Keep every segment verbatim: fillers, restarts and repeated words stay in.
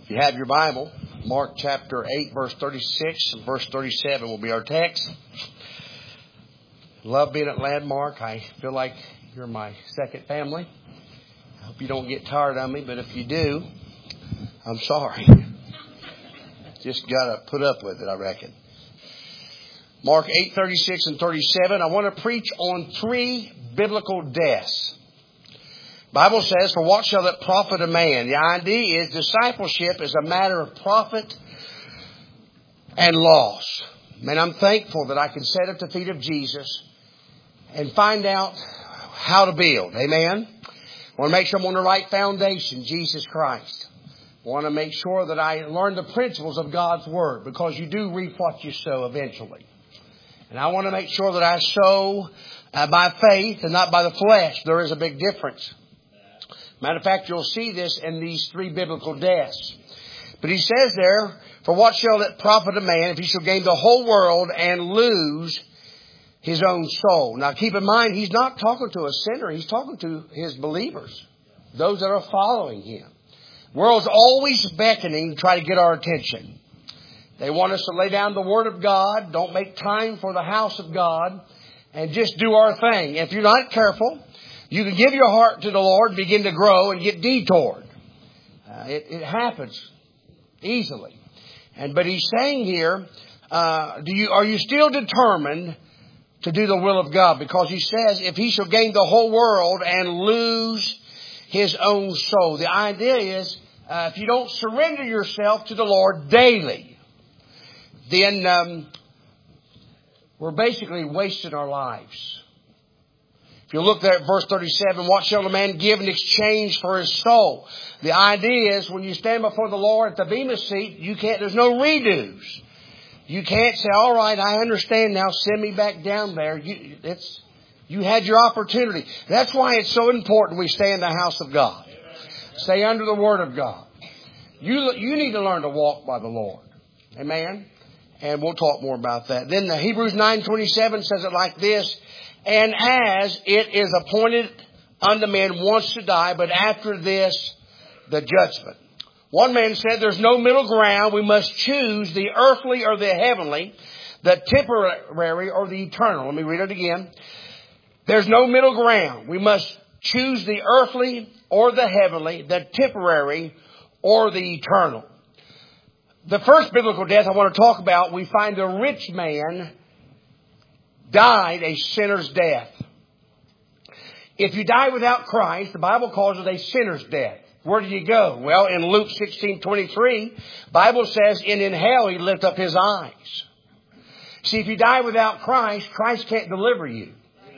If you have your Bible, Mark chapter eight, verse thirty-six and verse thirty-seven will be our text. Love being at Landmark. I feel like you're my second family. I hope you don't get tired of me, but if you do, I'm sorry. Just got to put up with it, I reckon. Mark eight, thirty-six and thirty-seven. I want to preach on three biblical deaths. Bible says, for what shall it profit a man? The idea is discipleship is a matter of profit and loss. Man, I'm thankful that I can sit at the feet of Jesus and find out how to build. Amen. I want to make sure I'm on the right foundation, Jesus Christ. I want to make sure that I learn the principles of God's Word, because you do reap what you sow eventually. And I want to make sure that I sow uh, by faith and not by the flesh. There is a big difference. Matter of fact, you'll see this in these three biblical deaths. But he says there, for what shall it profit a man if he shall gain the whole world and lose his own soul? Now keep in mind, he's not talking to a sinner. He's talking to his believers, those that are following him. The world's always beckoning to try to get our attention. They want us to lay down the Word of God, don't make time for the house of God, and just do our thing. If you're not careful, you can give your heart to the Lord, begin to grow, and get detoured. Uh, it, it happens easily. And but he's saying here, uh, do you are you still determined to do the will of God? Because he says, if he shall gain the whole world and lose his own soul. The idea is, uh, if you don't surrender yourself to the Lord daily, then um, we're basically wasting our lives. If you look there at verse thirty-seven, what shall a man give in exchange for his soul? The idea is, when you stand before the Lord at the bema seat, you can't, there's no redos. You can't say, all right, I understand now, send me back down there. You, it's, you had your opportunity. That's why it's so important we stay in the house of God. Stay under the Word of God. You, you need to learn to walk by the Lord. Amen? And we'll talk more about that. Then the Hebrews nine twenty-seven says it like this. And as it is appointed unto men once to die, but after this, the judgment. One man said there's no middle ground. We must choose the earthly or the heavenly, the temporary or the eternal. Let me read it again. There's no middle ground. We must choose the earthly or the heavenly, the temporary or the eternal. The first biblical death I want to talk about, we find the rich man died a sinner's death. If you die without Christ, the Bible calls it a sinner's death. Where do you go? Well, in Luke sixteen twenty-three, Bible says, and in hell he lift up his eyes. See, if you die without Christ, Christ can't deliver you.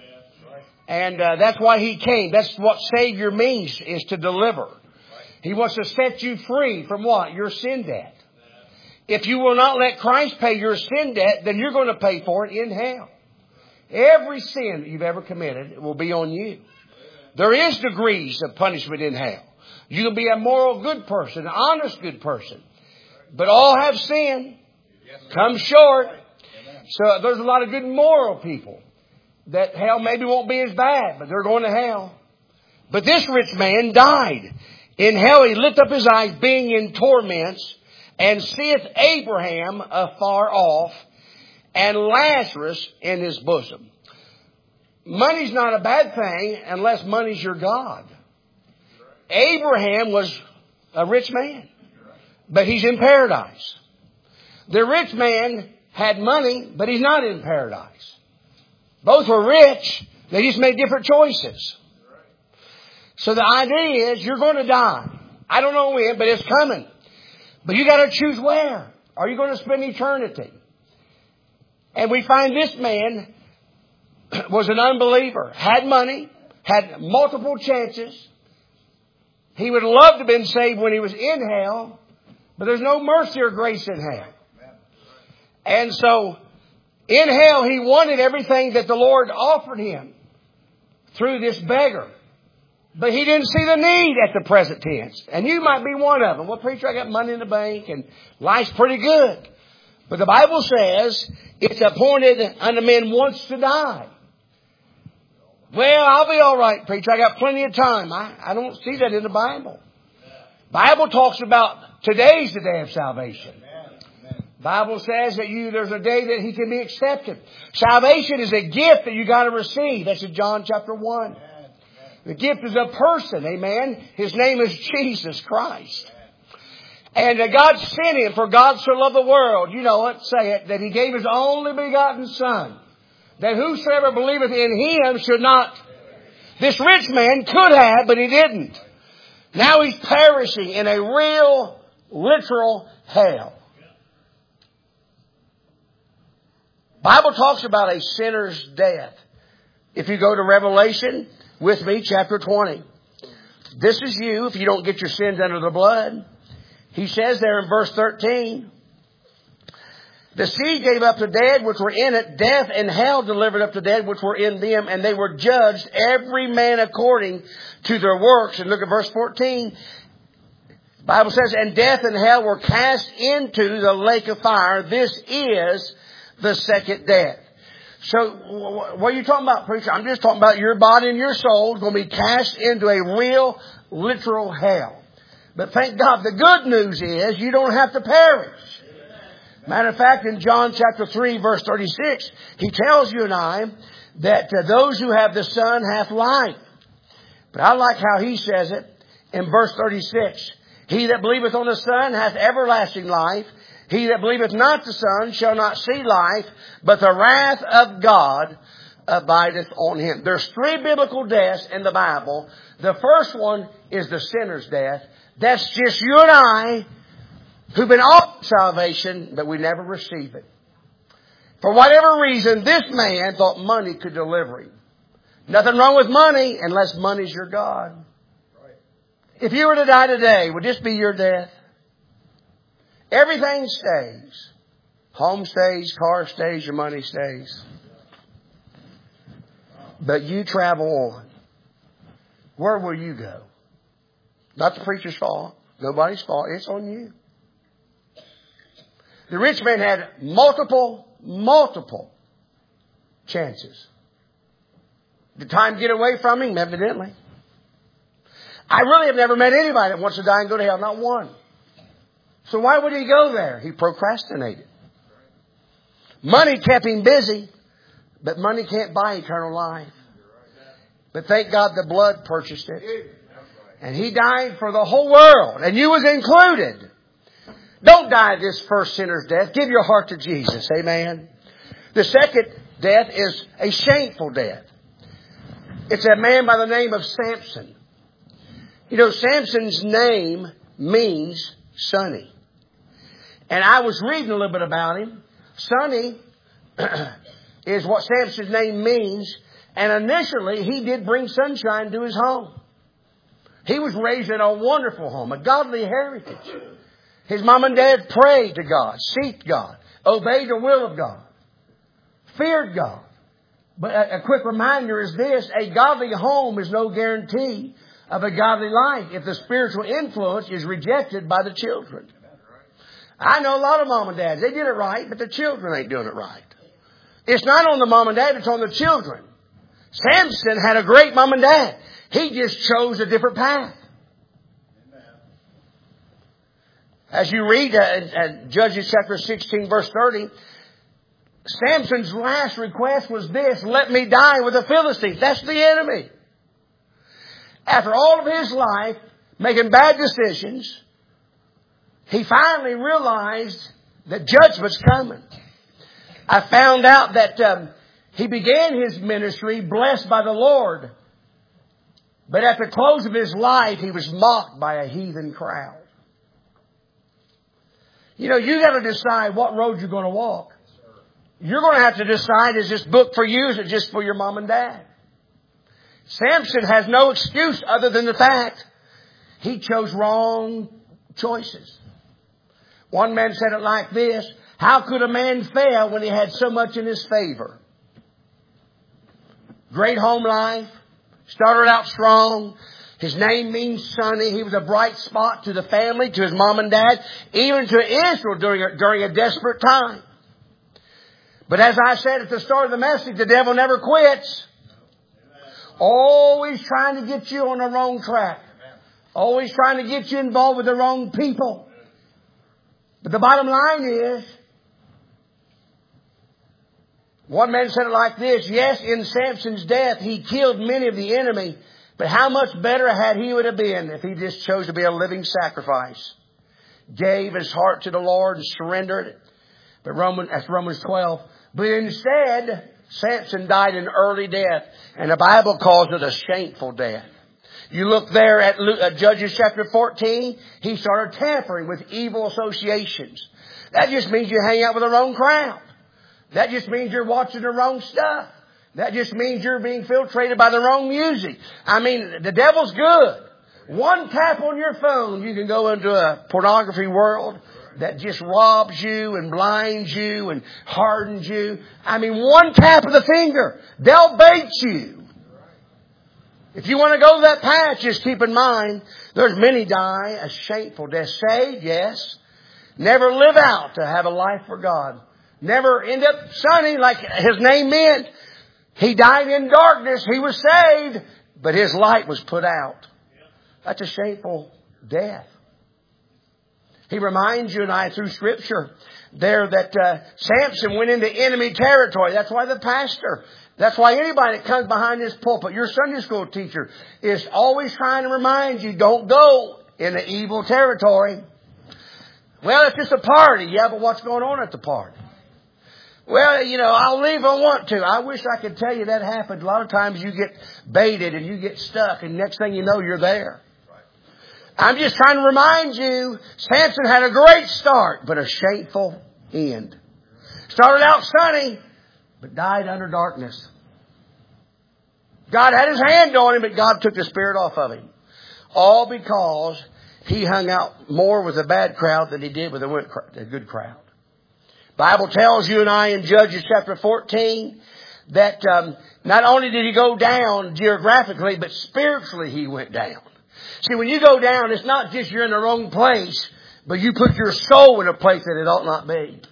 And uh, that's why he came. That's what Savior means, is to deliver. He wants to set you free from what? Your sin debt. If you will not let Christ pay your sin debt, then you're going to pay for it in hell. Every sin that you've ever committed will be on you. There is degrees of punishment in hell. You can be a moral good person, an honest good person. But all have sinned, come short. So there's a lot of good moral people that hell maybe won't be as bad, but they're going to hell. But this rich man died. In hell he lift up his eyes, being in torments, and seeth Abraham afar off, and Lazarus in his bosom. Money's not a bad thing unless money's your God. Abraham was a rich man, but he's in paradise. The rich man had money, but he's not in paradise. Both were rich. They just made different choices. So the idea is, you're going to die. I don't know when, but it's coming. But you got to choose where. Are you going to spend eternity? And we find this man was an unbeliever, had money, had multiple chances. He would love to have been saved when he was in hell, but there's no mercy or grace in hell. And so in hell, he wanted everything that the Lord offered him through this beggar. But he didn't see the need at the present tense. And you might be one of them. Well, preacher, I got money in the bank and life's pretty good. But the Bible says it's appointed unto men once to die. Well, I'll be all right, preacher. I got plenty of time. I, I don't see that in the Bible. Bible talks about Today's the day of salvation. Bible says that you, there's a day that He can be accepted. Salvation is a gift that you got to receive. That's in John chapter one. The gift is a person. Amen. His name is Jesus Christ. And uh, God sent Him, for God so loved the world. You know it. Say it. That He gave His only begotten Son. That whosoever believeth in Him should not. This rich man could have, but he didn't. Now he's perishing in a real, literal hell. Bible talks about a sinner's death. If you go to Revelation with me, chapter twenty. This is you if you don't get your sins under the blood. He says there in verse thirteen, the sea gave up the dead which were in it. Death and hell delivered up the dead which were in them. And they were judged every man according to their works. And look at verse fourteen. The Bible says, and death and hell were cast into the lake of fire. This is the second death. So what are you talking about, preacher? I'm just talking about your body and your soul going to be cast into a real, literal hell. But thank God, the good news is you don't have to perish. Matter of fact, in John chapter three, verse thirty-six, He tells you and I that uh, those who have the Son hath life. But I like how He says it in verse thirty-six. He that believeth on the Son hath everlasting life. He that believeth not the Son shall not see life, but the wrath of God abideth on him. There's three biblical deaths in the Bible. The first one is the sinner's death. That's just you and I who've been offered salvation, but we never receive it. For whatever reason, this man thought money could deliver him. Nothing wrong with money unless money's your God. If you were to die today, would this be your death? Everything stays. Home stays, car stays, your money stays. But you travel on. Where will you go? Not the preacher's fault. Nobody's fault. It's on you. The rich man had multiple, multiple chances. Did time get away from him? Evidently. I really have never met anybody that wants to die and go to hell. Not one. So why would he go there? He procrastinated. Money kept him busy, but money can't buy eternal life. But thank God the blood purchased it. And He died for the whole world, and you was included. Don't die this first sinner's death. Give your heart to Jesus. Amen. The second death is a shameful death. It's a man by the name of Samson. You know, Samson's name means sunny. And I was reading a little bit about him. Sunny is what Samson's name means. And initially, he did bring sunshine to his home. He was raised in a wonderful home, a godly heritage. His mom and dad prayed to God, seeked God, obeyed the will of God, feared God. But a, a quick reminder is this: a godly home is no guarantee of a godly life if the spiritual influence is rejected by the children. I know a lot of mom and dads, they did it right, but the children ain't doing it right. It's not on the mom and dad, it's on the children. Samson had a great mom and dad. He just chose a different path. As you read uh, uh, Judges chapter sixteen, verse thirty, Samson's last request was this: let me die with the Philistines. That's the enemy. After all of his life making bad decisions, he finally realized that judgment's coming. I found out that um, he began his ministry blessed by the Lord. But at the close of his life, he was mocked by a heathen crowd. You know, you got to decide what road you're going to walk. You're going to have to decide, is this book for you or is it just for your mom and dad? Samson has no excuse other than the fact he chose wrong choices. One man said it like this: how could a man fail when he had so much in his favor? Great home life. Started out strong. His name means sunny. He was a bright spot to the family, to his mom and dad, even to Israel during a, during a desperate time. But as I said at the start of the message, the devil never quits. Always trying to get you on the wrong track. Always trying to get you involved with the wrong people. But the bottom line is, one man said it like this: yes, in Samson's death, he killed many of the enemy, but how much better had he would have been if he just chose to be a living sacrifice, gave his heart to the Lord and surrendered. But Romans, that's Romans twelve. But instead, Samson died an early death, and the Bible calls it a shameful death. You look there at Luke, uh, Judges chapter fourteen, he started tampering with evil associations. That just means you hang out with the wrong crowd. That just means you're watching the wrong stuff. That just means you're being filtrated by the wrong music. I mean, the devil's good. One tap on your phone, you can go into a pornography world that just robs you and blinds you and hardens you. I mean, one tap of the finger, they'll bait you. If you want to go that path, just keep in mind, there's many die a shameful death. Saved, yes. Never live out to have a life for God. Never end up sunny like his name meant. He died in darkness. He was saved, but his light was put out. That's a shameful death. He reminds you and I through Scripture there that uh, Samson went into enemy territory. That's why the pastor, that's why anybody that comes behind this pulpit, your Sunday school teacher, is always trying to remind you, don't go into evil territory. Well, it's just a party. Yeah, but what's going on at the party? Well, you know, I'll leave if I want to. I wish I could tell you that happened. A lot of times you get baited and you get stuck, and next thing you know, you're there. I'm just trying to remind you, Samson had a great start, but a shameful end. Started out sunny, but died under darkness. God had his hand on him, but God took the spirit off of him. All because he hung out more with a bad crowd than he did with a good crowd. Bible tells you and I in Judges chapter fourteen that um, not only did he go down geographically, but spiritually he went down. See, when you go down, it's not just you're in the wrong place, but you put your soul in a place that it ought not be.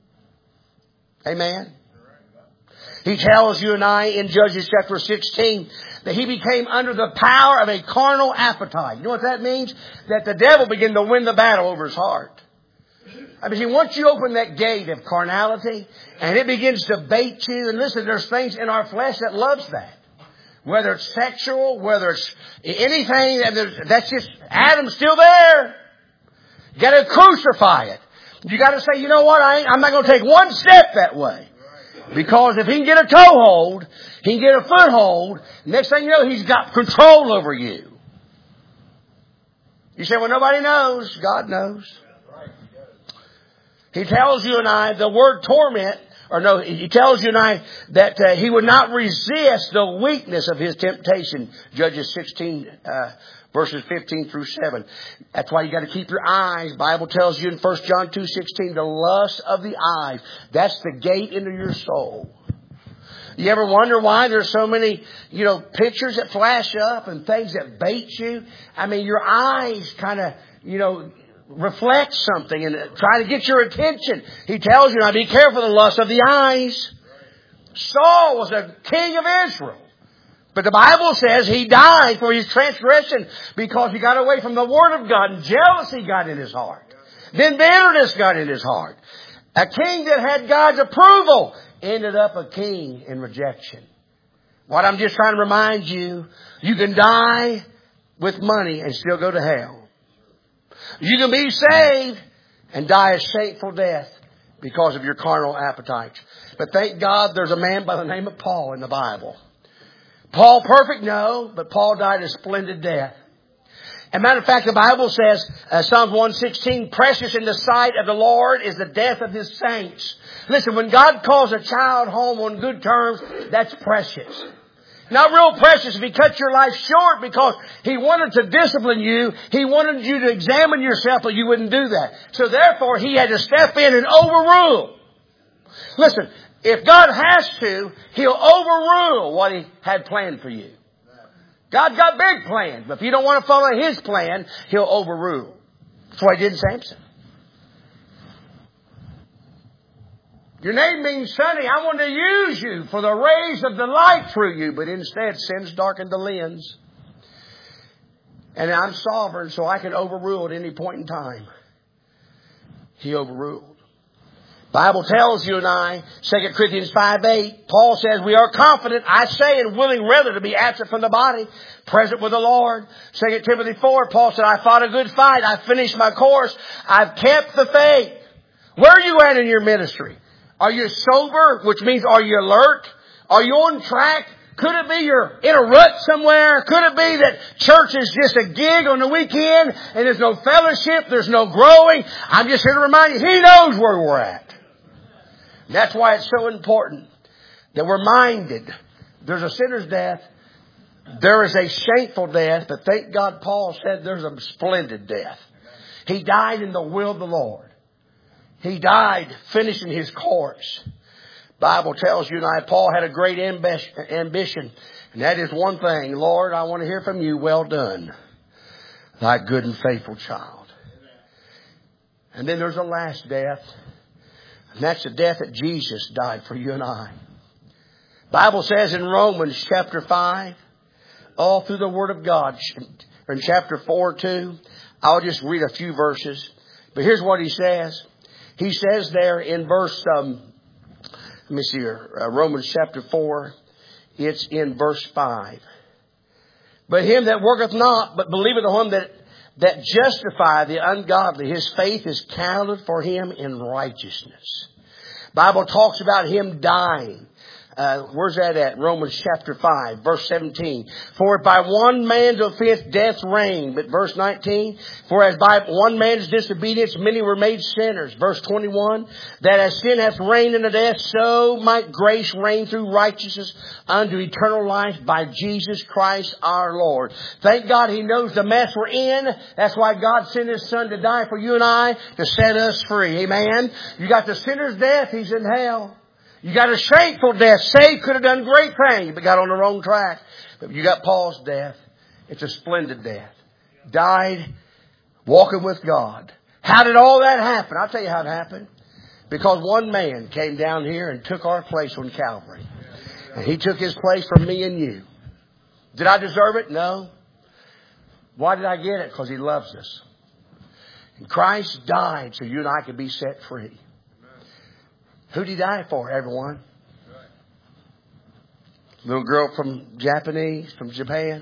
Amen? He tells you and I in Judges chapter sixteen that he became under the power of a carnal appetite. You know what that means? That the devil began to win the battle over his heart. I mean, see, once you open that gate of carnality and it begins to bait you, and listen, there's things in our flesh that loves that. Whether it's sexual, whether it's anything, that's just, Adam's still there. You got to crucify it. You got to say, you know what, I ain't, I'm not going to take one step that way. Because if he can get a toehold, he can get a foothold, next thing you know, he's got control over you. You say, well, nobody knows. God knows. He tells you and I the word torment, or no, he tells you and I that uh, he would not resist the weakness of his temptation. Judges sixteen, uh, verses fifteen through seven. That's why you got to keep your eyes. Bible tells you in First John two sixteen, the lust of the eyes. That's the gate into your soul. You ever wonder why there's so many, you know, pictures that flash up and things that bait you? I mean, your eyes kind of, you know, reflect something and try to get your attention. He tells you, now be careful of the lust of the eyes. Saul was a king of Israel. But the Bible says he died for his transgression because he got away from the Word of God, and jealousy got in his heart. Then bitterness got in his heart. A king that had God's approval ended up a king in rejection. What I'm just trying to remind you, you can die with money and still go to hell. You can be saved and die a shameful death because of your carnal appetites. But thank God there's a man by the name of Paul in the Bible. Paul perfect? No, but Paul died a splendid death. As a matter of fact, the Bible says, uh, Psalm one sixteen, precious in the sight of the Lord is the death of his saints. Listen, when God calls a child home on good terms, that's precious. Not real precious if he cut your life short because he wanted to discipline you. He wanted you to examine yourself, but you wouldn't do that. So therefore, he had to step in and overrule. Listen, if God has to, he'll overrule what he had planned for you. God's got big plans, but if you don't want to follow his plan, he'll overrule. That's what he did in Samson. Your name means sunny. I want to use you for the rays of the light through you. But instead, sin's darkened the lens. And I'm sovereign, so I can overrule at any point in time. He overruled. Bible tells you and I, Second Corinthians five eight, Paul says, we are confident, I say, and willing rather to be absent from the body, present with the Lord. Second Timothy four, Paul said, I fought a good fight. I finished my course. I've kept the faith. Where are you at in your ministry? Are you sober, which means are you alert? Are you on track? Could it be you're in a rut somewhere? Could it be that church is just a gig on the weekend and there's no fellowship, there's no growing? I'm just here to remind you, He knows where we're at. That's why it's so important that we're minded. There's a sinner's death. There is a shameful death. But thank God Paul said there's a splendid death. He died in the will of the Lord. He died finishing his course. Bible tells you and I, Paul had a great ambition. And that is one thing. Lord, I want to hear from you. Well done, thy good and faithful child. And then there's a last death. And that's the death that Jesus died for you and I. Bible says in Romans chapter five, all through the Word of God, in chapter four too, I'll just read a few verses. But here's what he says. He says there in verse, um, let me see here, uh, Romans chapter four, it's in verse five. But him that worketh not, but believeth on him that that justify the ungodly, his faith is counted for him in righteousness. Bible talks about him dying. Uh, where's that at? Romans chapter five, verse seventeen. For by one man's offense death reigned. But verse nineteen. For as by one man's disobedience many were made sinners. Verse twenty-one. That as sin hath reigned unto death, so might grace reign through righteousness unto eternal life by Jesus Christ our Lord. Thank God He knows the mess we're in. That's why God sent His Son to die for you and I, to set us free. Amen. You got the sinner's death. He's in hell. You got a shameful death. Saved, could have done great things, but got on the wrong track. But you got Paul's death. It's a splendid death. Died walking with God. How did all that happen? I'll tell you how it happened. Because one man came down here and took our place on Calvary. And He took His place for me and you. Did I deserve it? No. Why did I get it? Because He loves us. And Christ died so you and I could be set free. Who did He die for, everyone? Little girl from Japanese, from Japan.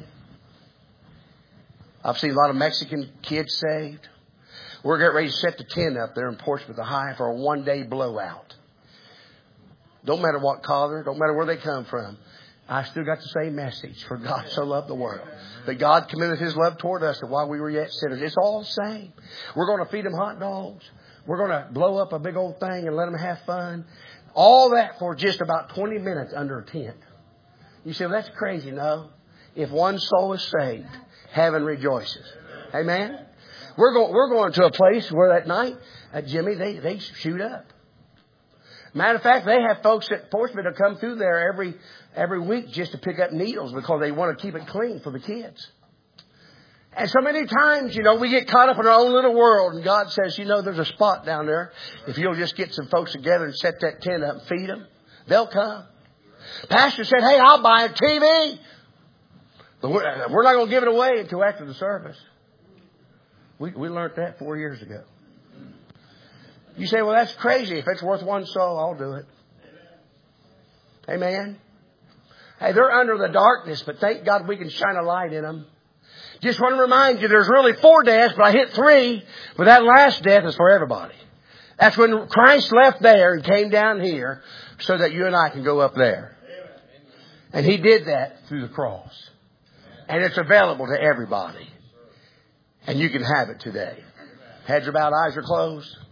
I've seen a lot of Mexican kids saved. We're getting ready to set the tent up there in Portsmouth High for a one-day blowout. Don't matter what color, don't matter where they come from. I still got the same message. For God so loved the world, that God committed His love toward us, and while we were yet sinners. It's all the same. We're going to feed them hot dogs. We're going to blow up a big old thing and let them have fun. All that for just about twenty minutes under a tent. You say, well, that's crazy. No. If one soul is saved, heaven rejoices. Amen. We're going, we're going to a place where that night, uh, Jimmy, they, they shoot up. Matter of fact, they have folks at Portsmouth that come through there every, every week just to pick up needles because they want to keep it clean for the kids. And so many times, you know, we get caught up in our own little world, and God says, you know, there's a spot down there. If you'll just get some folks together and set that tent up and feed them, they'll come. Pastor said, hey, I'll buy a T V. But we're, we're not going to give it away until after the service. We, we learned that four years ago. You say, well, that's crazy. If it's worth one soul, I'll do it. Amen. Hey, they're under the darkness, but thank God we can shine a light in them. Just want to remind you, there's really four deaths, but I hit three. But that last death is for everybody. That's when Christ left there and came down here so that you and I can go up there. And He did that through the cross. And it's available to everybody. And you can have it today. Heads are bowed, eyes are closed.